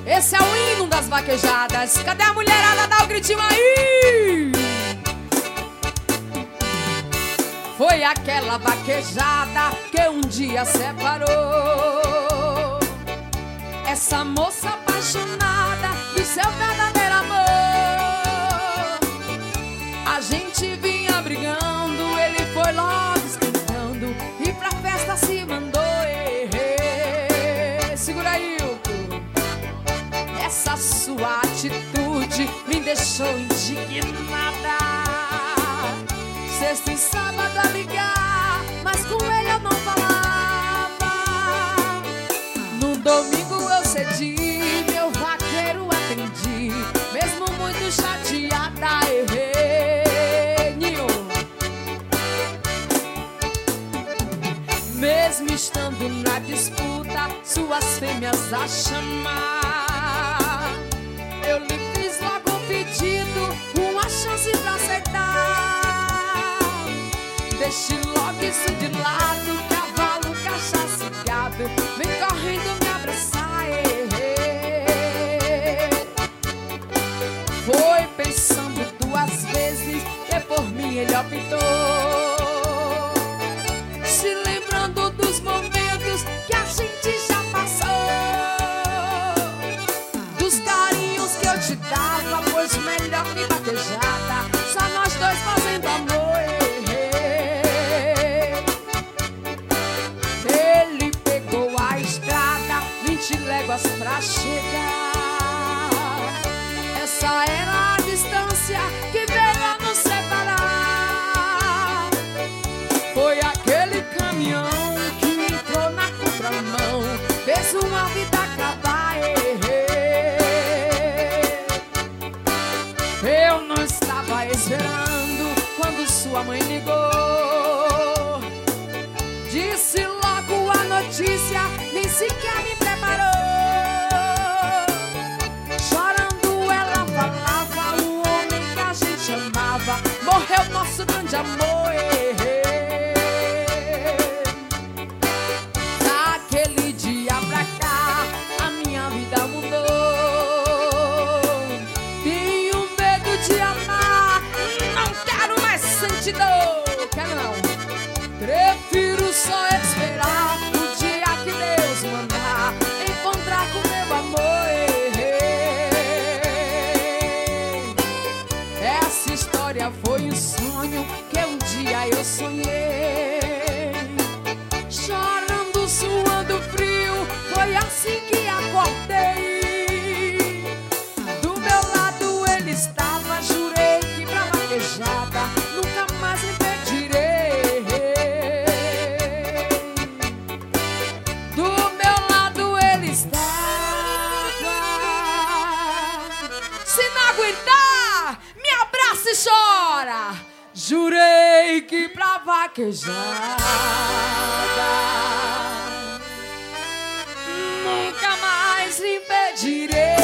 Esse é o hino das vaquejadas. Cadê a mulherada? Dá o gritinho aí! Foi aquela vaquejada que um dia separou essa moça apaixonada do seu verdadeiro amor. A gente vinha brigando, ele foi logo esquentando e pra festa se mandou. Segura aí, Hilton. Essa sua atitude me deixou indignada. Sexta e sábado a ligar, mas com ele eu não falava. No domingo eu cedi, meu vaqueiro atendi, mesmo muito chateada, errei. Ninho. Mesmo estando na disputa, suas fêmeas a chamar, eu lhe fiz logo um pedido, uma chance pra aceitar. Deixe logo isso de lado, cavalo, cachaça e gado, vem correndo me abraçar. Foi pensando duas vezes que por mim ele optou, se lembrando dos momentos que a gente já passou, dos carinhos que eu te dava, pois melhor que vaquejada, só nós dois fazendo amor. Ele pegou a estrada, 20 léguas pra chegar. Essa era a distância que veio a nos separar. Foi aquele caminhão que entrou na contramão, fez uma vida acabar. Eu não estava esperando quando sua mãe ligou, disse logo a notícia, nem sequer me preparou. Chorando ela falava, o homem que a gente amava morreu, nosso grande amor. Daquele dia pra cá a minha vida mudou. Tenho medo de amar, não quero mais santidão. Quero não. Prefiro só esperar o dia que Deus mandar encontrar com meu amor. Essa história foi um sonho que um dia eu sonhei. Chorando, suando frio, foi assim que acordei. Do meu lado ele estava, jurei que pra vaquejada nunca mais me pedirei. Do meu lado ele estava. Se não aguentar, me abraça e chora. Jurei que pra vaquejada nunca mais lhe pedirei.